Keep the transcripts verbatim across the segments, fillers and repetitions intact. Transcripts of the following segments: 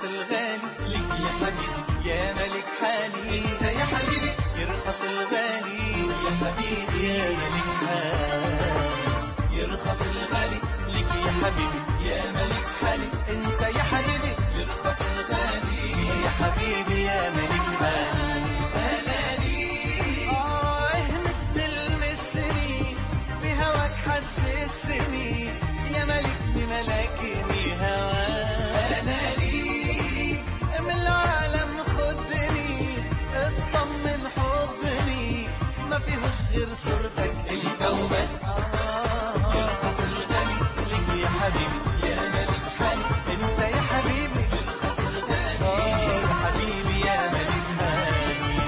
الغالي لك يا حبيبي يا ملك حالي، انت يا حبيبي يرخص الغالي يا حبيبي يا ملك حالي، يرخص الغالي لك يا حبيبي يا ملك حالي، انت يا حبيبي يرخص الغالي يا حبيبي يا ملك حالي. انا لي اه مستلمسني بهواك حسسني يا ملكني ملكني هواك، انا لي من العالم خدني اطمن حضني ما فيهوش غير صورتك انت وبس، يرخص الغالي لك يا حبيبي يا ملك حالي، انت يا حبيبي يرخص الغالي يا حبيبي يا ملك حالي.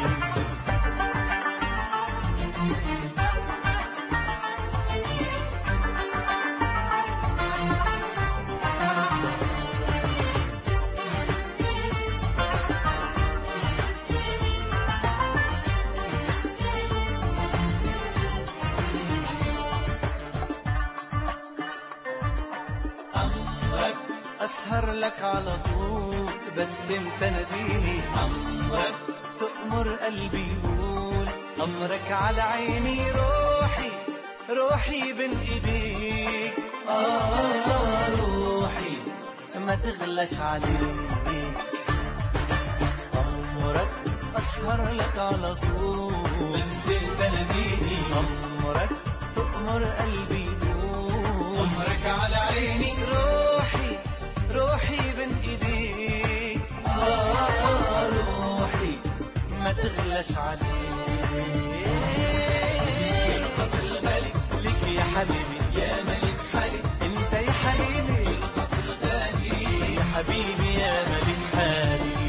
أسهر لك على طول بس انت ناديني، أمرك تأمر قلبي يقول أمرك على عيني، روحي روحي بين إيديك آه روحي ما تغلاش عليك، أمرك أسهر لك على طول بس انت ناديني، أمرك تأمر قلبي يقول أمرك على عيني، روحي روحي بين ايديك آه روحي ما تغلاش عليك، يرخص الغالي لك يا حبيبي يا ملك حالي، انت يا حبيبي يرخص الغالي يا حبيبي يا ملك حالي.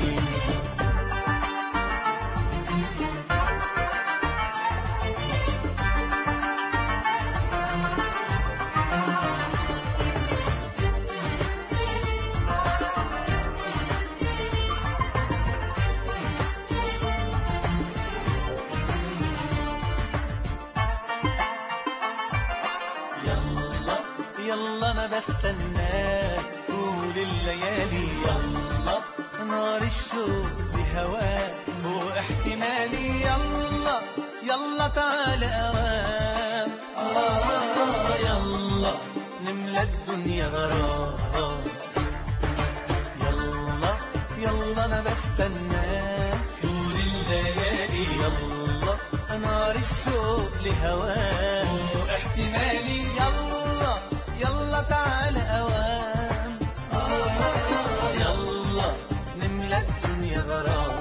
يلا انا بستناك طول الليالي، يلا نار الشوق بهواك فوق احتمالي، يلا يلا تعال اوام آه يلا نملى الدنيا غرام، يلا يلا انا بستناك طول الليالي، يلا نار الشوق لهواك فوق احتمالي، يلا يلا تعال اوام آه يلا نملى الدنيا غرام،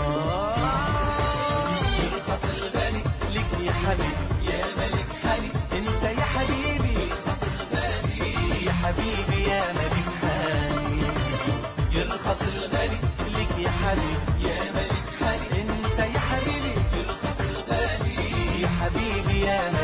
يرخص الغالي لك يا حبيبي يا ملك حالي، انت يا حبيبي يرخص الغالي يا حبيبي يا ملك حالي، يرخص الغالي لك يا حبيبي يا ملك حالي، انت يا حبيبي يرخص الغالي يا حبيبي يا